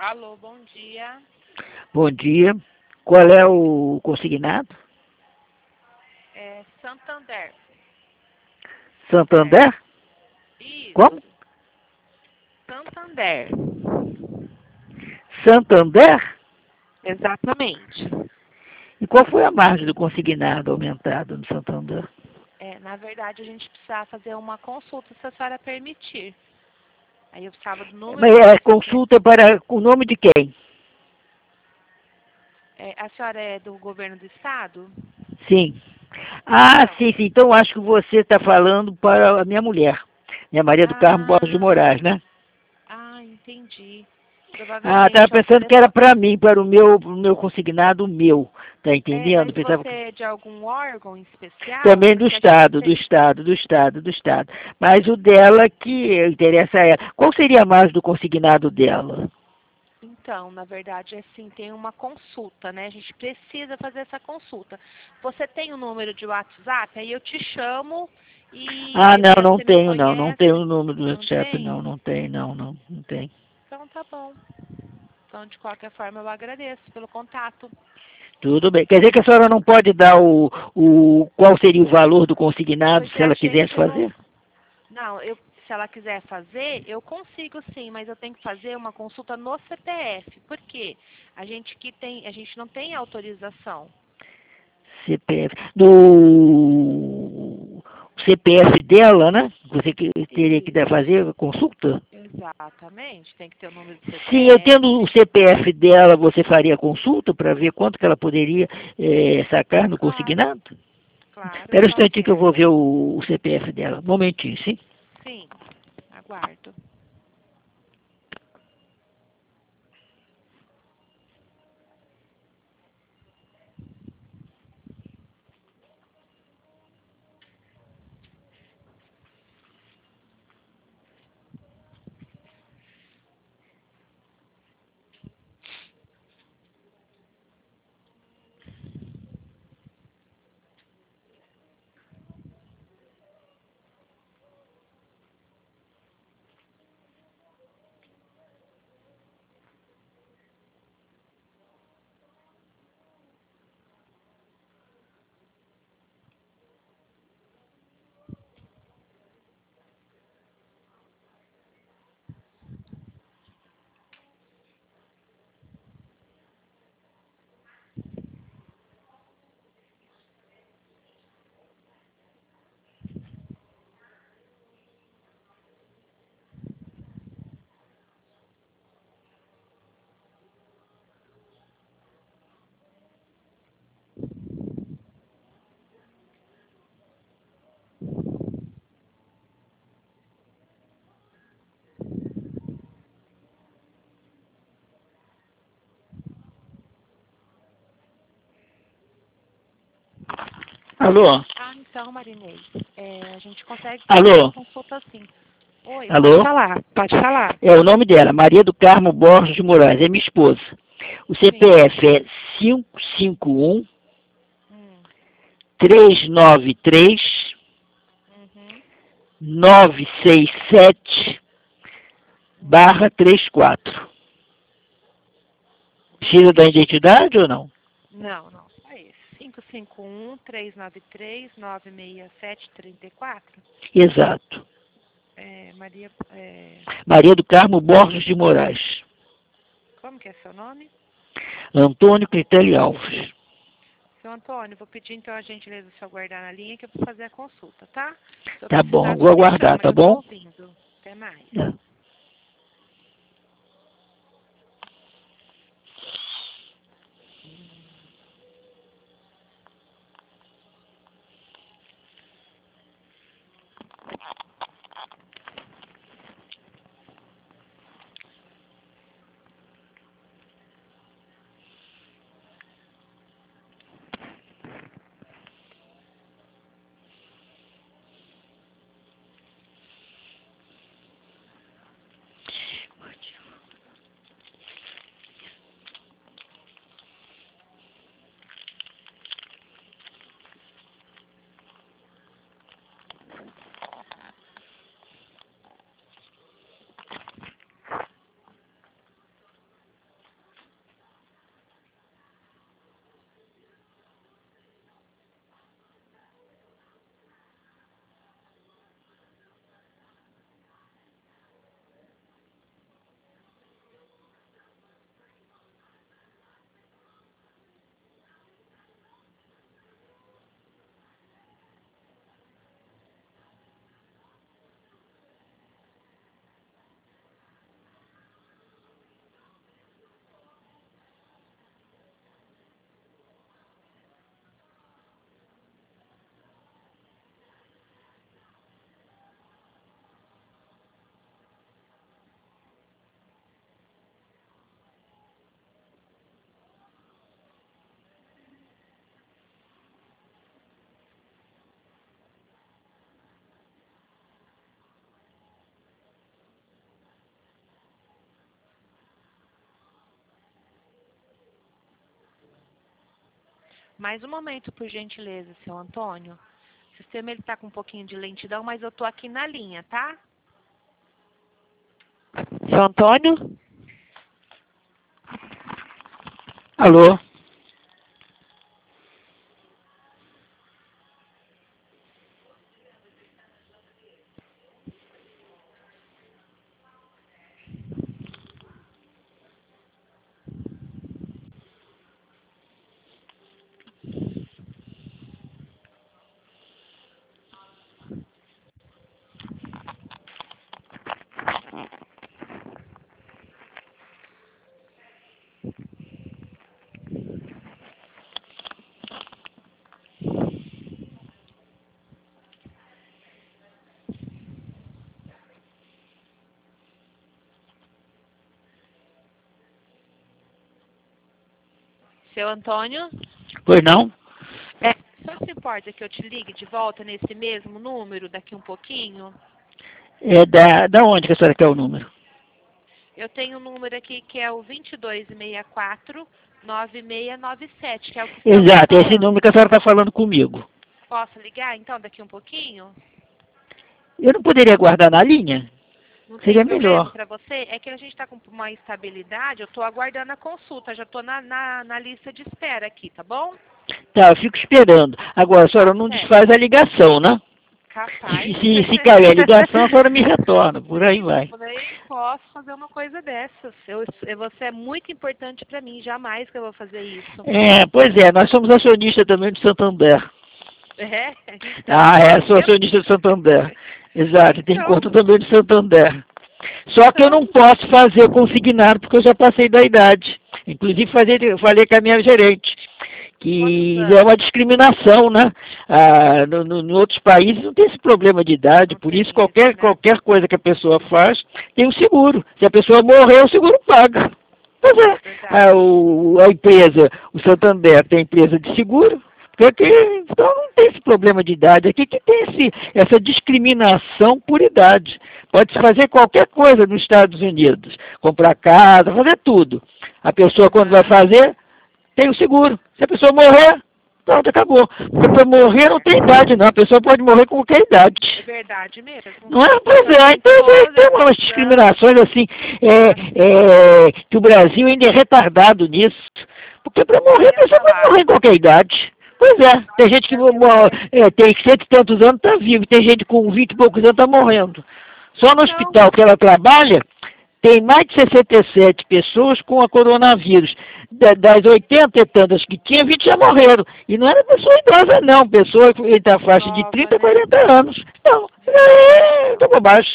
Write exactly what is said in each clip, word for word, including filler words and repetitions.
Alô, bom dia. Bom dia. Qual é o consignado? É Santander. Santander? Como? Isso, Santander. Santander? Exatamente. E qual foi a margem do consignado aumentado no Santander? É, na verdade, a gente precisava fazer uma consulta, se a senhora permitir. Aí eu precisava do número Mas do é consignado. consulta para o nome de quem? É, a senhora é do governo do estado? Sim. Ah, Então. sim, sim. Então acho que você está falando para a minha mulher. Minha Maria do Carmo Borges de Ah, Moraes, né? ah, entendi. Ah, estava Provavelmente é o pensando que era telefone. para mim, para o meu, pro meu consignado meu. Tá É, entendendo? mas Pensava você que é de algum órgão especial? também do Porque a gente Estado, do tem. Estado, do Estado, do Estado. Mas o dela que interessa a ela. Qual seria a margem do consignado dela? Então, na verdade, assim, tem uma consulta, né? A gente precisa fazer essa consulta. Você tem o número de WhatsApp? Aí eu te chamo Ah, e não, daí não você me tenho, não. Não tenho conhece. o número do Não WhatsApp, tem? não. Não tem, não, não. Não tem. Então tá bom. Então, de qualquer forma, eu agradeço pelo contato. Tudo bem. Quer dizer que a senhora não pode dar o, o qual seria o valor do consignado Porque se a ela quisesse gente não. fazer? Não, eu, se ela quiser fazer, eu consigo sim, mas eu tenho que fazer uma consulta no C P F. Por quê? A gente que tem, a gente não tem autorização. C P F. Do C P F dela, né? Você que teria que dar- Isso. fazer a consulta? Exatamente, tem que ter o número do Sim, eu tendo C P F. o C P F dela, você faria consulta para ver quanto que ela poderia eh, sacar no Claro, consignado? claro. Espera um Qual instantinho que que eu é? vou ver o, o C P F dela. Um momentinho, sim? Sim, aguardo. Alô? Ah, então, Marinês, é, a gente consegue fazer essa Alô? consulta sim. Oi, pode Alô? falar, pode falar. É o nome dela, Maria do Carmo Borges de Moraes, é minha esposa. O Sim. C P F é cinco cinco um, Hum, três nove três, uhum, nove seis sete hum. barra trinta e quatro. Precisa da identidade ou não? Não, não, só esse. cinco cinco um, três nove três, nove seis sete, três quatro. Exato. É, Maria, é, Maria do Carmo Borges de Moraes. como que é seu nome? Antônio Critelli Alves. Seu Antônio, vou pedir então a gentileza do senhor guardar na linha que eu vou fazer a consulta, tá? Se eu Tá bom, precisar, eu o vou senhor me aguardar, chama, que tá eu estou bom? ouvindo. Até mais. É. Mais um momento, por gentileza, seu Antônio. O sistema ele tá com um pouquinho de lentidão, mas eu tô aqui na linha, tá? Seu Antônio? Alô? Seu Antônio? Pois não? É, só se importa que eu te ligue de volta nesse mesmo número daqui um pouquinho? É da, da onde que a senhora quer o número? Eu tenho um número aqui que é o dois dois seis quatro, nove seis nove sete, que é o que estamos Exato, falando. esse número que a senhora está falando comigo. Posso ligar, então, daqui um pouquinho? Eu não poderia guardar na linha? Não tem Seria problema melhor. para você? É que a gente está com uma estabilidade, eu estou aguardando a consulta, já estou na, na, na lista de espera aqui, tá bom? Tá, eu fico esperando. Agora, a senhora não Certo. desfaz a ligação, né? Capaz. Se, se, se cair a ligação, a senhora me retorna, por aí vai. Eu nem posso fazer uma coisa dessas. Eu, eu- você é muito importante para mim, jamais que eu vou fazer isso. É, pois é, nós somos acionistas também do Santander. É? Então, Ah, é, sou eu- acionista do Santander. Exato, tem Então, conta também do Santander. Só que eu não posso fazer consignado porque eu já passei da idade. Inclusive falei, falei com a minha gerente, que Quantos é anos? uma discriminação, né? Ah, no, no, em outros países não tem esse problema de idade, Não por tem isso isso, qualquer, né? qualquer coisa que a pessoa faz tem um seguro. Se a pessoa morrer, o seguro paga. Pois é, Verdade. a, o, a empresa, o Santander tem empresa de seguro, porque então não tem esse problema de idade. Aqui que tem esse, essa discriminação por idade. Pode-se fazer qualquer coisa nos Estados Unidos. Comprar casa, fazer tudo. A pessoa, quando vai fazer, tem o seguro. Se a pessoa morrer, pronto, acabou. Porque para morrer não tem idade, não. A pessoa pode morrer com qualquer É idade. verdade mesmo. Não é? Pois Eu é, tenho então é, toda tem essa umas discriminações assim, é, é, que o Brasil ainda é retardado nisso. Porque para morrer, a pessoa pode morrer em qualquer idade. Pois é, tem gente que mo- é, tem cento e tantos anos está vivo, tem gente com vinte e poucos anos está morrendo. Só no Então, hospital que ela trabalha, tem mais de sessenta e sete pessoas com a coronavírus. Da- Das oitenta e tantas que tinha, vinte já morreram. E não era pessoa idosa, não. Pessoa entre a faixa de nova, trinta e né? quarenta anos. Não, é, é bobagem.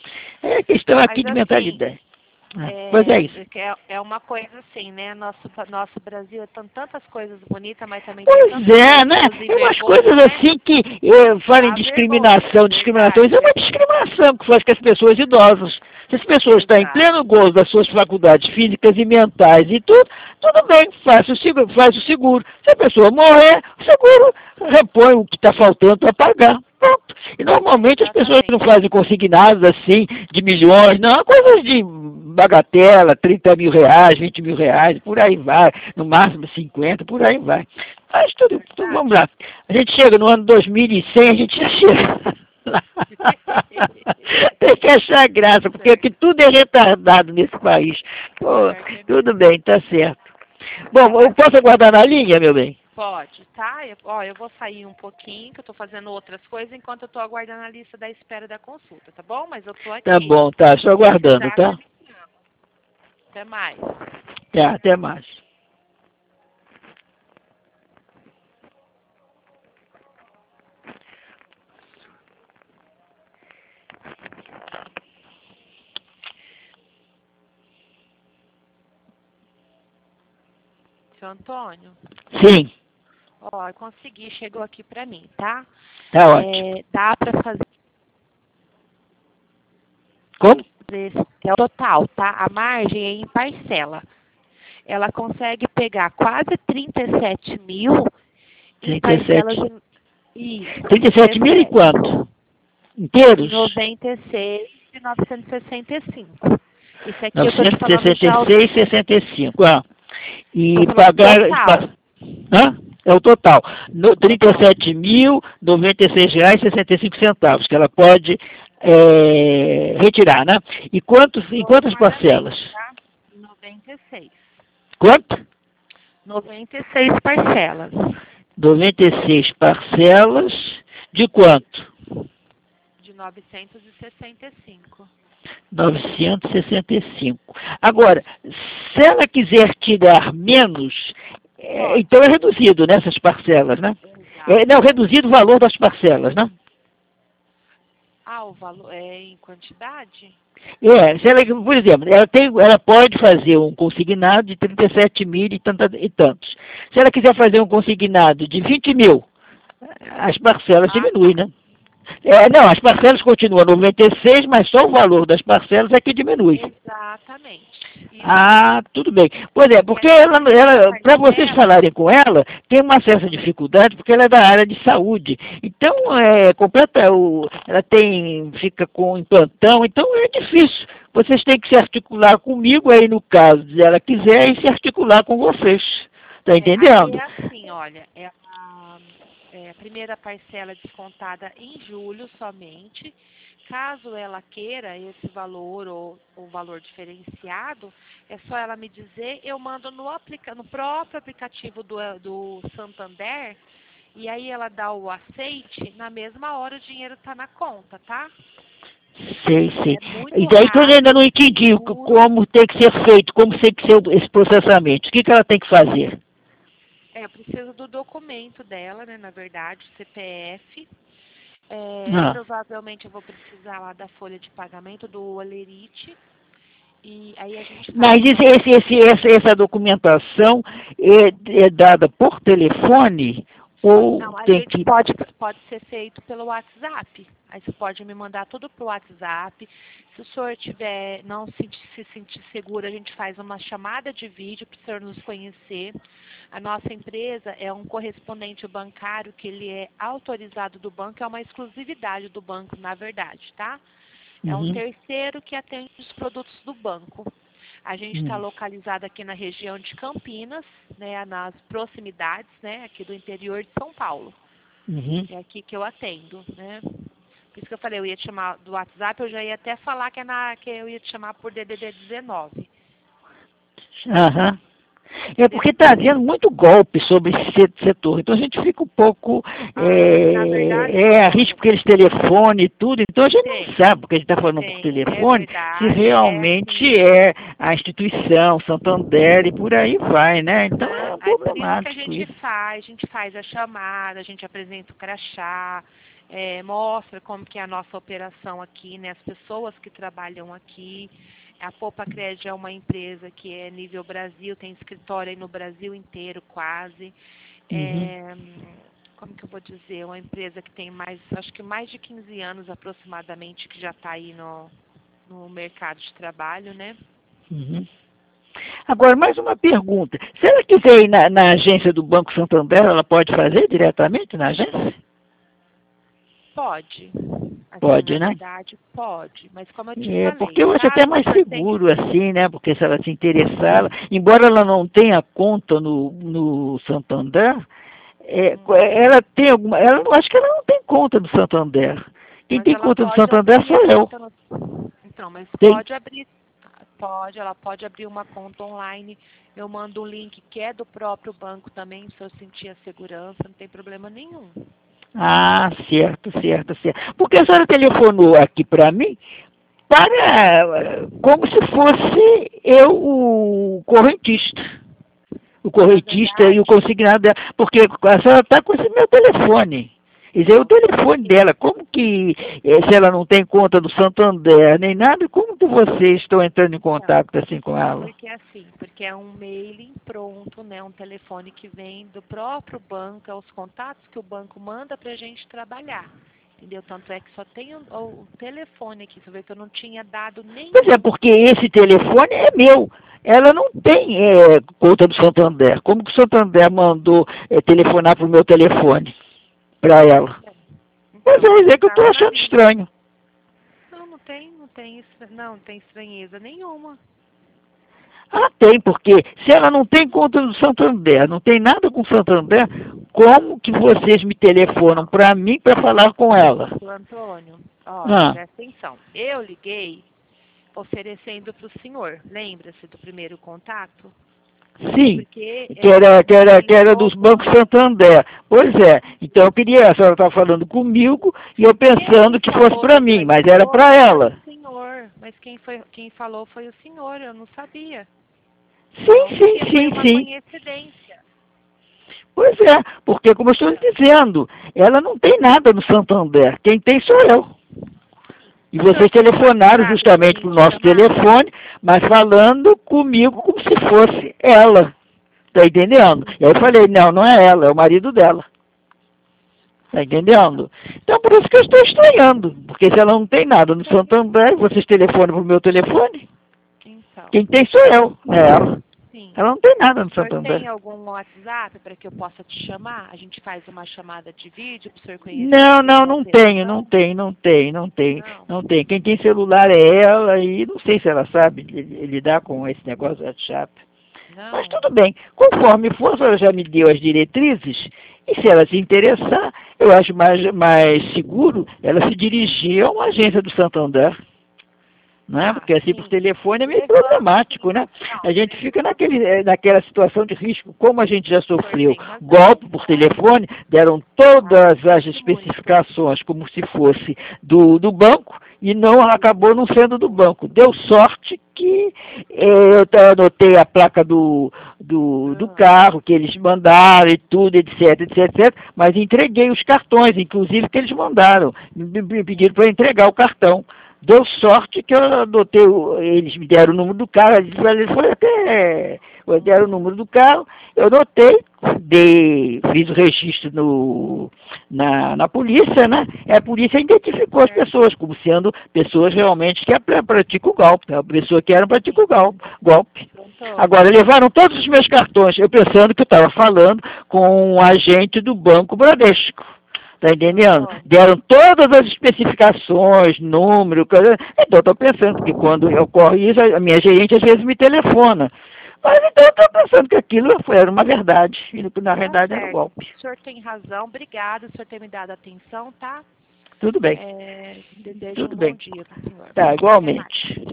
É questão aqui Mas de assim, mentalidade. É, pois é é, isso. é, é uma coisa assim, né? Nosso, nosso Brasil tem tantas coisas bonitas, mas também tem Pois tantas é, coisas né? inclusive Tem umas boas, coisas né? assim que eh, falam em Dá discriminação, vergonha, discriminação. Isso é uma verdade. discriminação que faz com as pessoas idosas. Se as pessoas estão em Exato. pleno gozo das suas faculdades físicas e mentais e tudo, tudo bem, faz o seguro. Faz o seguro. Se a pessoa morrer, o seguro repõe o que está faltando para pagar. Pronto. E normalmente as pessoas não Exatamente. fazem consignados assim, de milhões, não, coisas de bagatela, trinta mil reais, vinte mil reais, por aí vai, no máximo cinquenta, por aí vai. Mas tudo, tudo, vamos lá. A gente chega no ano dois mil e cem, a gente já chega lá. Tem que achar graça, porque aqui tudo é retardado nesse país. Pô, tudo bem, tá certo. Bom, eu posso aguardar na linha, meu bem? Pode, tá? Eu, ó, eu vou sair um pouquinho, que eu tô fazendo outras coisas, enquanto eu tô aguardando a lista da espera da consulta, tá bom? Mas eu tô aqui. Tá bom, tá, estou aguardando, tá? Até mais. Tá, até mais. Seu Antônio? Sim, Ó, eu consegui, chegou aqui pra mim, tá? tá ótimo. É, dá pra fazer Como? esse, é o total, tá? A margem é em parcela. Ela consegue pegar quase trinta e sete mil em trinta e parcelas sete. de... Isso, trinta e sete mil e quanto? Inteiros? noventa e seis e novecentos e sessenta e cinco. Isso aqui eu tô te novecentos e falando sessenta já e o seis e sessenta e cinco. Ah. E tô falando pagar. total. pa- Hã? É o total. No, trinta e sete mil, noventa e seis reais e sessenta e cinco centavos, que ela pode é, retirar, né? E quantos, em quantas parcelas? Tá? noventa e seis. Quanto? noventa e seis parcelas. noventa e seis parcelas de quanto? De novecentos e sessenta e cinco. novecentos e sessenta e cinco. Agora, se ela quiser tirar menos, é, então é reduzido nessas parcelas, né? É, não, reduzido o valor das parcelas, né? Ah, o valor é em quantidade? É, se ela, por exemplo, ela, tem, ela pode fazer um consignado de trinta e sete mil e, tanta, e tantos. Se ela quiser fazer um consignado de vinte mil, as parcelas Ah, diminuem, né? É, não, as parcelas continuam noventa e seis, mas só o valor das parcelas é que diminui. exatamente. Isso. Ah, tudo bem. Pois é, porque ela, ela para vocês falarem com ela, tem uma certa dificuldade, porque ela é da área de saúde. Então, é completa, o, ela tem, fica com implantão, então é difícil. Vocês têm que se articular comigo aí, no caso, se ela quiser, e se articular com vocês. Está entendendo? É, é assim, olha, é a, é a primeira parcela descontada em julho somente. Caso ela queira esse valor ou o valor diferenciado, é só ela me dizer, eu mando no, aplica no próprio aplicativo do, do Santander, e aí ela dá o aceite, na mesma hora o dinheiro está na conta, tá? Sei, sei. É E daí que eu ainda não entendi seguro. como tem que ser feito, como tem que ser esse processamento. O que, que ela tem que fazer? É, eu preciso do documento dela, né, na verdade, C P F. É, Ah. Provavelmente eu vou precisar lá da folha de pagamento do Olerite. E aí a gente faz Mas esse, uma... esse, esse, essa, essa documentação é, é dada por telefone ou Não, a tem gente que... pode, pode ser feito pelo WhatsApp. Aí você pode me mandar tudo pro WhatsApp. Se o senhor tiver, não se, se sentir seguro, a gente faz uma chamada de vídeo para o senhor nos conhecer. A nossa empresa é um correspondente bancário que ele é autorizado do banco, é uma exclusividade do banco, na verdade, tá? É um Uhum. terceiro que atende os produtos do banco. A gente está Uhum. localizado aqui na região de Campinas, né, nas proximidades, né, aqui do interior de São Paulo. Uhum. É aqui que eu atendo, né? Por isso que eu falei, eu ia te chamar do WhatsApp, eu já ia até falar que, é na, que eu ia te chamar por D D D dezenove. Aham. É porque está havendo muito golpe sobre esse setor. Então a gente fica um pouco Ah, na verdade, é, é arrisco aqueles telefones e tudo. Então a gente tem, não sabe, porque a gente está falando por tem, é telefone, se verdade, é sim. realmente é a instituição, Santander e por aí vai, né? Então Né? é Aí por isso que a problemático gente isso. faz, a gente faz a chamada, a gente apresenta o crachá, é, mostra como que é a nossa operação aqui, né? As pessoas que trabalham aqui. A Poupa Crédito é uma empresa que é nível Brasil, tem escritório aí no Brasil inteiro quase. Uhum. É, como que eu vou dizer? Uma empresa que tem mais, acho que mais de quinze anos aproximadamente, que já está aí no, no mercado de trabalho, né? Uhum. Agora, mais uma pergunta. Se ela quiser ir na, na agência do Banco Santander, ela pode fazer diretamente na agência? Pode. Assim, Pode, na né? verdade, pode. Mas como eu te É, porque falei, eu acho até caso mais você tenha... seguro assim, né? Porque se ela se interessar, ela, embora ela não tenha conta no, no Santander, é, Hum, ela tem alguma. Ela não acho que ela não tem conta no Santander. Quem mas tem ela conta no pode Santander abrir sou a eu. conta no... Então, mas Tem. pode abrir, pode, ela pode abrir uma conta online. Eu mando um link que é do próprio banco também, se eu sentir a segurança, não tem problema nenhum. Ah, certo, certo, certo. Porque a senhora telefonou aqui para mim para como se fosse eu o correntista. O Na correntista e o verdade, consignado dela, porque a senhora está com esse meu telefone. Esse é o não sei telefone que dela. Como que, eh, se ela não tem conta do Santander nem nada, como que vocês estão entrando em não. contato assim com ela? Porque é assim, porque é um mailing pronto, né? Um telefone que vem do próprio banco, é os contatos que o banco manda para a gente trabalhar. Entendeu? Tanto é que só tem o, o telefone aqui. Você vê que eu não tinha dado Pois é, nenhum. porque esse telefone é meu. Ela não tem eh, conta do Santander. Como que o Santander mandou eh, telefonar para o meu telefone para ela? Pois Então, é, é que eu estou achando exatamente. estranho. Não, não tem, não tem, estra- não, não tem estranheza nenhuma. Ah, tem, porque se ela não tem conta do Santander, não tem nada com o Santander, como que vocês me telefonam para mim para falar com ela? Seu Antônio, ó, Ah. presta atenção. Eu liguei oferecendo para o senhor, lembra-se do primeiro contato? Sim, Porque que era, que era, que era dos tentou- bancos Santander. Pois é, então eu queria, a senhora estava falando comigo e eu pensando que Quem fosse falou para do mim, dois mas era valores para foi ela. o senhor, mas quem, foi, quem falou foi o senhor, eu não sabia. Sim, Então, sim, porque foi sim, uma sim. coincidência. Pois é, porque como eu estou lhe dizendo, ela não tem nada no Santander, quem tem sou eu. E O senhor vocês tem o telefonaram WhatsApp para justamente mim para o te nosso chamar? telefone, mas falando comigo como se fosse ela. Tá entendendo? E aí eu falei, não, não é ela, é o marido dela. Tá entendendo? Então por isso que eu estou estranhando, porque se ela não tem nada no Santander, vocês telefonam para o meu telefone, Então, quem tem sou eu, não é ela. sim. Ela não tem nada no O senhor Santander. tem algum WhatsApp para que eu possa te chamar? A gente faz uma chamada de vídeo para o senhor conhecer Não, a não, não verdadeira tenho, não opção? tem, não tem, não tem, Não. não tem. Quem tem celular é ela e não sei se ela sabe li- lidar com esse negócio do WhatsApp. Mas Não. tudo bem, conforme for, a senhora já me deu as diretrizes, e se ela se interessar, eu acho mais, mais seguro ela se dirigir a uma agência do Santander. Não é? Ah, Porque assim por sim. telefone é meio Levando, problemático, né? não, A gente fica naquele, eh, naquela situação de risco, como a gente já o senhor sofreu tem razão. golpe por telefone, deram todas as Muito. especificações como se fosse do, do banco e não acabou não sendo do banco. Deu sorte que eh, eu até anotei a placa do, do, do Ah, carro que eles mandaram e tudo, etc, etc, etc, mas entreguei os cartões, inclusive que eles mandaram, me, me pediram para entregar o cartão. Deu sorte que eu adotei, o- eles me deram o número do carro, eles foi até, eh, deram o número do carro, eu anotei, dei, fiz o registro no, na, na polícia, né? E a polícia identificou as pessoas como sendo pessoas realmente que apra- praticam o golpe, a pessoa que era pratica o golpe. golpe. Antônio. Agora, levaram todos os meus cartões, eu pensando que eu estava falando com um agente do Banco Bradesco. Tá entendendo? Deram todas as especificações, número, coisa. Então eu estou pensando que quando ocorre isso, a minha gerente às vezes me telefona. Mas então eu estou pensando que aquilo foi, era uma verdade, e que na Tá verdade era um certo. golpe. O senhor tem razão. Obrigada, o senhor ter me dado atenção, tá? Tudo bem, É, desejo tudo um bem. bom dia para o senhor. Tá, Até mais. igualmente.